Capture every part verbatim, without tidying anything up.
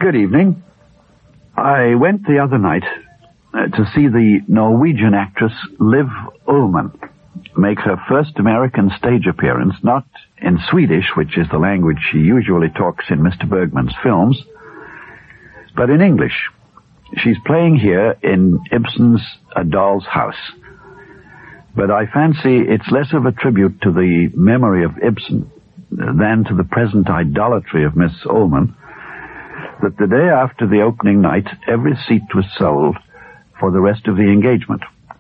Good evening. I went the other night uh, to see the Norwegian actress Liv Ullmann make her first American stage appearance, not in Swedish, which is the language she usually talks in Mister Bergman's films, but in English. She's playing here in Ibsen's A Doll's House. But I fancy it's less of a tribute to the memory of Ibsen than to the present idolatry of Miss Ullmann, that the day after the opening night, every seat was sold for the rest of the engagement.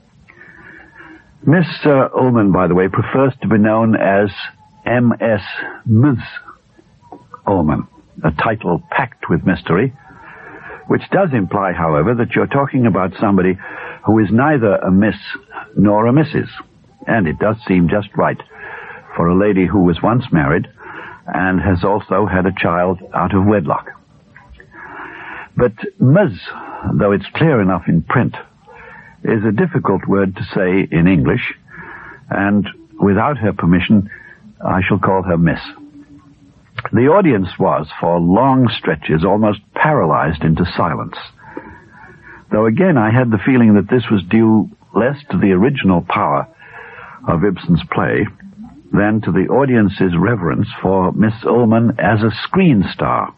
Miss uh, Ullmann, by the way, prefers to be known as M S Ms Ullmann, a title packed with mystery, which does imply, however, that you're talking about somebody who is neither a Miss nor a Missus And it does seem just right for a lady who was once married and has also had a child out of wedlock. But Ms, though it's clear enough in print, is a difficult word to say in English, and without her permission, I shall call her Miss. The audience was, for long stretches, almost paralyzed into silence. Though again I had the feeling that this was due less to the original power of Ibsen's play than to the audience's reverence for Miss Ullmann as a screen star.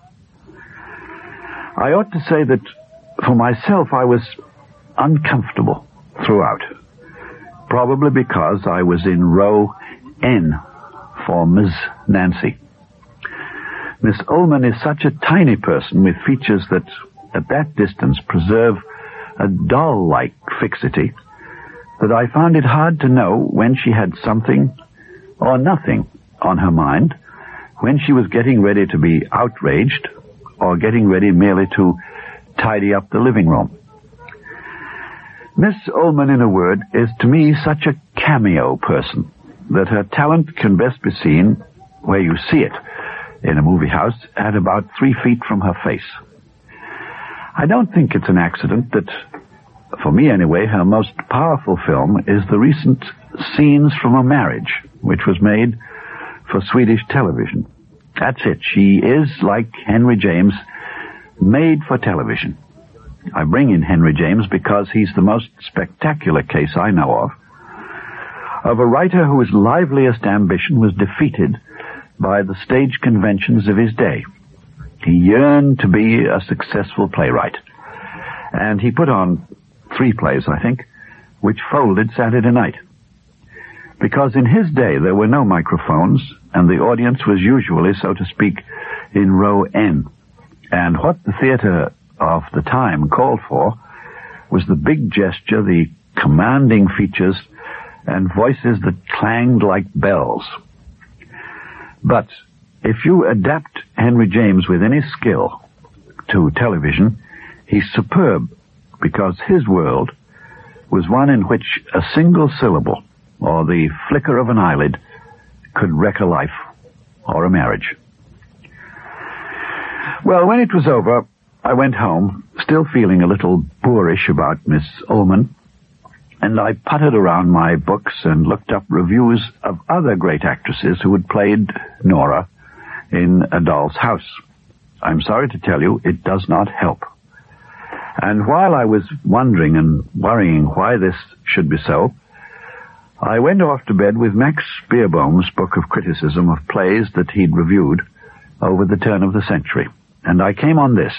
I ought to say that, for myself, I was uncomfortable throughout, probably because I was in row N for Miss Nancy. Miss Ullmann is such a tiny person with features that, at that distance, preserve a doll-like fixity, that I found it hard to know when she had something or nothing on her mind, when she was getting ready to be outraged or getting ready merely to tidy up the living room. Miss Ullmann, in a word, is to me such a cameo person that her talent can best be seen where you see it, in a movie house, at about three feet from her face. I don't think it's an accident that, for me anyway, her most powerful film is the recent Scenes from a Marriage, which was made for Swedish television. That's it. She is, like Henry James, made for television. I bring in Henry James because he's the most spectacular case I know of, of a writer whose liveliest ambition was defeated by the stage conventions of his day. He yearned to be a successful playwright, and he put on three plays, I think, which folded Saturday night. Because in his day there were no microphones, and the audience was usually, so to speak, in row N. And what the theater of the time called for was the big gesture, the commanding features, and voices that clanged like bells. But if you adapt Henry James with any skill to television, he's superb, because his world was one in which a single syllable or the flicker of an eyelid could wreck a life or a marriage. Well, when it was over, I went home, still feeling a little boorish about Miss Ullmann, and I puttered around my books and looked up reviews of other great actresses who had played Nora in A Doll's House. I'm sorry to tell you, it does not help. And while I was wondering and worrying why this should be so, I went off to bed with Max Beerbohm's book of criticism of plays that he'd reviewed over the turn of the century. And I came on this.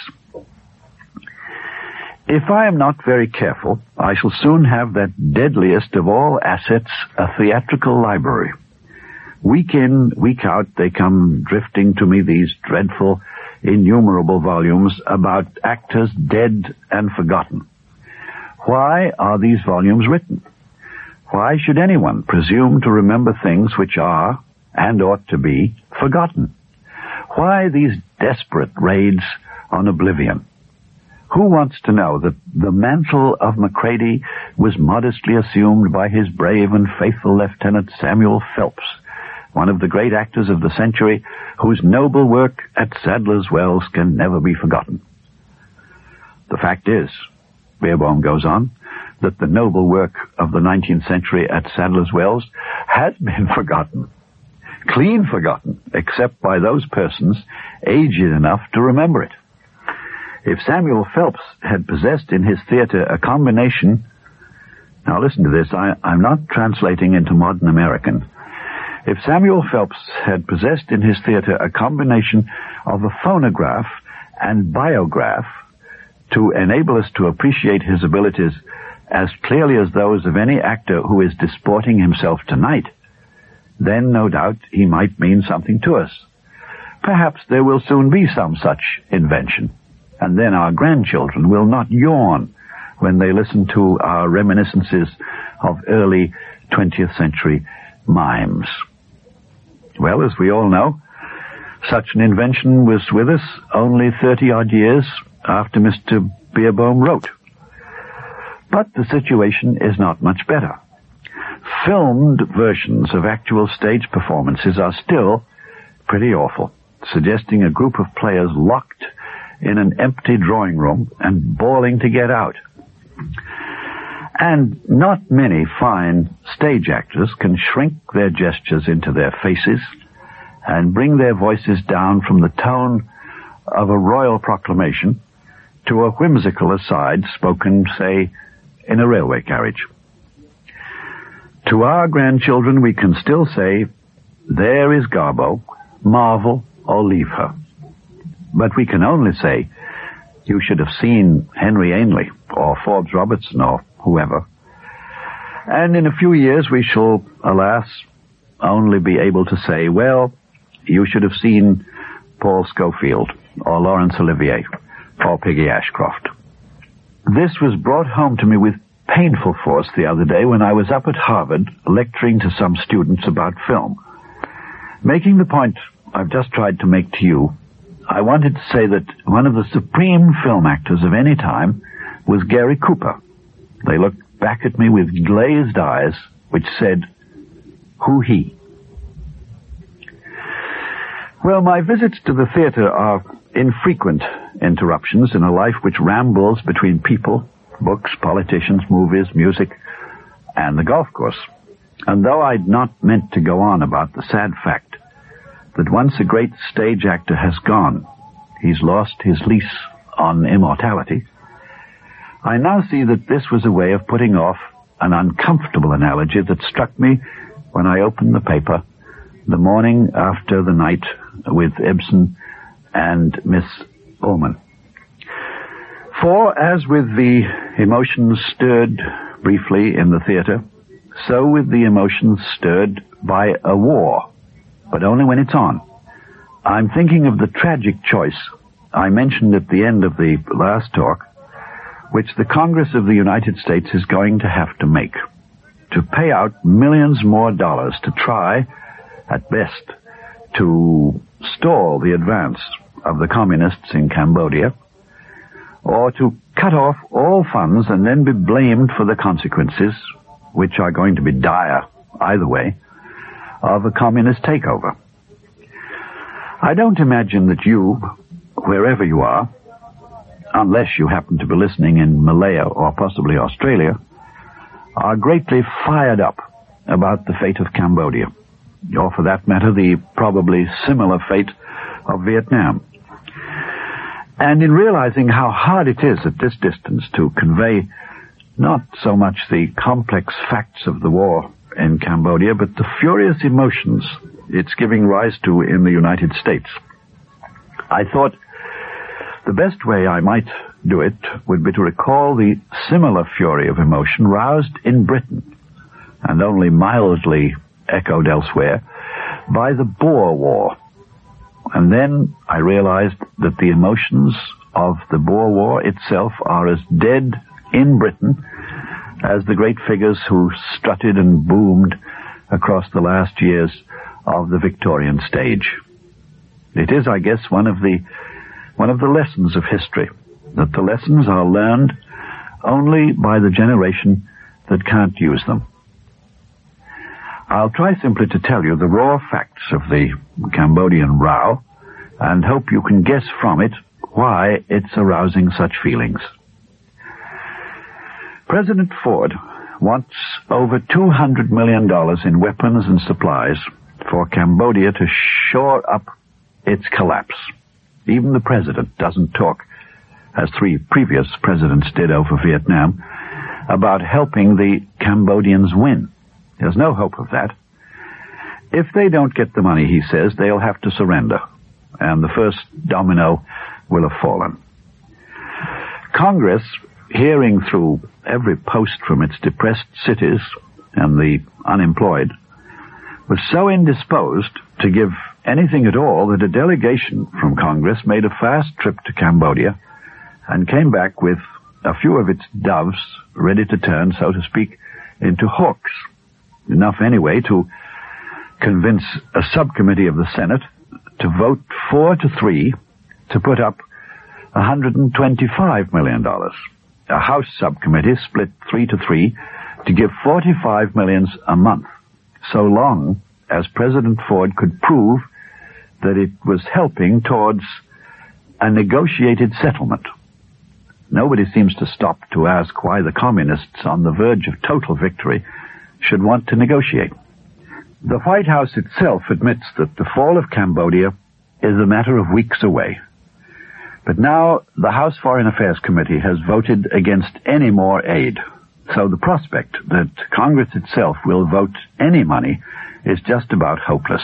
If I am not very careful, I shall soon have that deadliest of all assets, a theatrical library. Week in, week out, they come drifting to me, these dreadful, innumerable volumes about actors dead and forgotten. Why are these volumes written? Why should anyone presume to remember things which are, and ought to be, forgotten? Why these desperate raids on oblivion? Who wants to know that the mantle of Macready was modestly assumed by his brave and faithful Lieutenant Samuel Phelps, one of the great actors of the century, whose noble work at Sadler's Wells can never be forgotten? The fact is, Beerbohm goes on, that the noble work of the nineteenth century at Sadler's Wells has been forgotten. Clean forgotten, except by those persons aged enough to remember it. If Samuel Phelps had possessed in his theater a combination... Now listen to this, I, I'm not translating into modern American. If Samuel Phelps had possessed in his theater a combination of a phonograph and biograph to enable us to appreciate his abilities as clearly as those of any actor who is disporting himself tonight, then no doubt he might mean something to us. Perhaps there will soon be some such invention, and then our grandchildren will not yawn when they listen to our reminiscences of early twentieth century mimes. Well, as we all know, such an invention was with us only thirty-odd years after Mister Beerbohm wrote. But the situation is not much better. Filmed versions of actual stage performances are still pretty awful, suggesting a group of players locked in an empty drawing room and bawling to get out. And not many fine stage actors can shrink their gestures into their faces and bring their voices down from the tone of a royal proclamation to a whimsical aside spoken, say, in a railway carriage. To our grandchildren we can still say, there is Garbo, marvel or leave her. But we can only say, you should have seen Henry Ainley or Forbes Robertson or whoever. And in a few years we shall, alas, only be able to say, well, you should have seen Paul Schofield or Laurence Olivier or Peggy Ashcroft. This was brought home to me with painful force the other day when I was up at Harvard lecturing to some students about film. Making the point I've just tried to make to you, I wanted to say that one of the supreme film actors of any time was Gary Cooper. They looked back at me with glazed eyes, which said, who he? Well, my visits to the theater are infrequent interruptions in a life which rambles between people, books, politicians, movies, music, and the golf course. And though I'd not meant to go on about the sad fact that once a great stage actor has gone, he's lost his lease on immortality, I now see that this was a way of putting off an uncomfortable analogy that struck me when I opened the paper the morning after the night with Ibsen and Miss Ullman. For, as with the emotions stirred briefly in the theater, so with the emotions stirred by a war, but only when it's on. I'm thinking of the tragic choice I mentioned at the end of the last talk, which the Congress of the United States is going to have to make, to pay out millions more dollars to try, at best, to stall the advance of the communists in Cambodia, or to cut off all funds and then be blamed for the consequences, which are going to be dire either way, of a communist takeover. I don't imagine that you, wherever you are, unless you happen to be listening in Malaya or possibly Australia, are greatly fired up about the fate of Cambodia, or for that matter, the probably similar fate of Vietnam. And in realizing how hard it is at this distance to convey not so much the complex facts of the war in Cambodia, but the furious emotions it's giving rise to in the United States, I thought the best way I might do it would be to recall the similar fury of emotion roused in Britain, and only mildly echoed elsewhere, by the Boer War. And then I realized that the emotions of the Boer War itself are as dead in Britain as the great figures who strutted and boomed across the last years of the Victorian stage. It is, I guess, one of the one of the lessons of history, that the lessons are learned only by the generation that can't use them. I'll try simply to tell you the raw facts of the Cambodian row, and hope you can guess from it why it's arousing such feelings. President Ford wants over two hundred million dollars in weapons and supplies for Cambodia to shore up its collapse. Even the president doesn't talk as three previous presidents did over Vietnam, about helping the Cambodians win. There's no hope of that. If they don't get the money, he says, they'll have to surrender, and the first domino will have fallen. Congress, hearing through every post from its depressed cities and the unemployed, was so indisposed to give anything at all that a delegation from Congress made a fast trip to Cambodia and came back with a few of its doves ready to turn, so to speak, into hawks. Enough, anyway, to convince a subcommittee of the Senate to vote four to three to put up one hundred twenty-five million dollars. A House subcommittee split three to three to give forty-five million dollars a month, so long as President Ford could prove that it was helping towards a negotiated settlement. Nobody seems to stop to ask why the communists, on the verge of total victory, should want to negotiate. The White House itself admits that the fall of Cambodia is a matter of weeks away. But now the House Foreign Affairs Committee has voted against any more aid. So the prospect that Congress itself will vote any money is just about hopeless.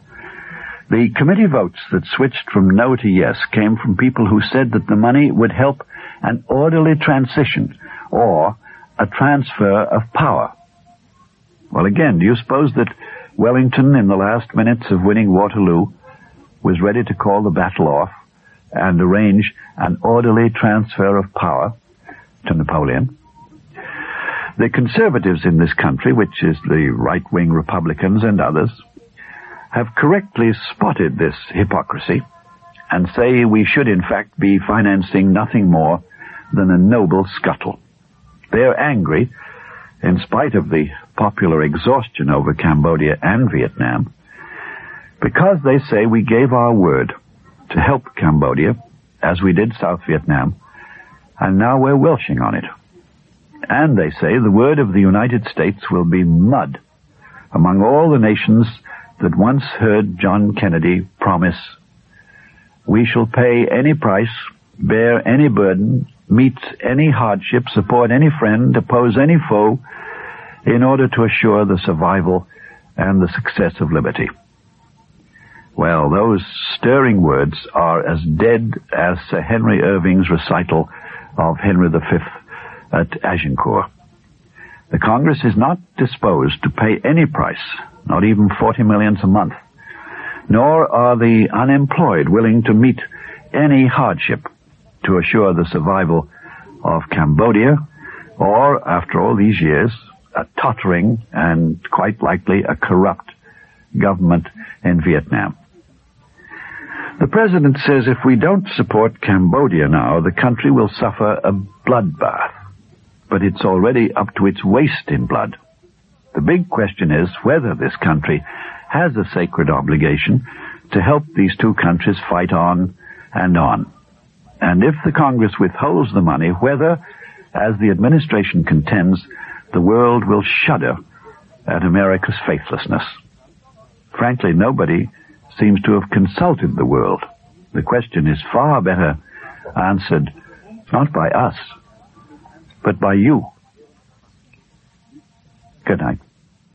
The committee votes that switched from no to yes came from people who said that the money would help an orderly transition or a transfer of power. Well, again, do you suppose that Wellington, in the last minutes of winning Waterloo, was ready to call the battle off and arrange an orderly transfer of power to Napoleon? The conservatives in this country, which is the right-wing Republicans and others, have correctly spotted this hypocrisy and say we should in fact be financing nothing more than a noble scuttle. They're angry, in spite of the popular exhaustion over Cambodia and Vietnam, because they say we gave our word to help Cambodia, as we did South Vietnam, and now we're welching on it. And they say the word of the United States will be mud among all the nations that once heard John Kennedy promise, "We shall pay any price, bear any burden, meet any hardship, support any friend, oppose any foe, in order to assure the survival and the success of liberty." Well, those stirring words are as dead as Sir Henry Irving's recital of Henry the Fifth at Agincourt. The Congress is not disposed to pay any price, not even forty millions a month, nor are the unemployed willing to meet any hardship to assure the survival of Cambodia, or, after all these years, a tottering and quite likely a corrupt government in Vietnam. The president says if we don't support Cambodia now, the country will suffer a bloodbath. But it's already up to its waist in blood. The big question is whether this country has a sacred obligation to help these two countries fight on and on. And if the Congress withholds the money, whether, as the administration contends, the world will shudder at America's faithlessness. Frankly, nobody seems to have consulted the world. The question is far better answered not by us, but by you. Good night.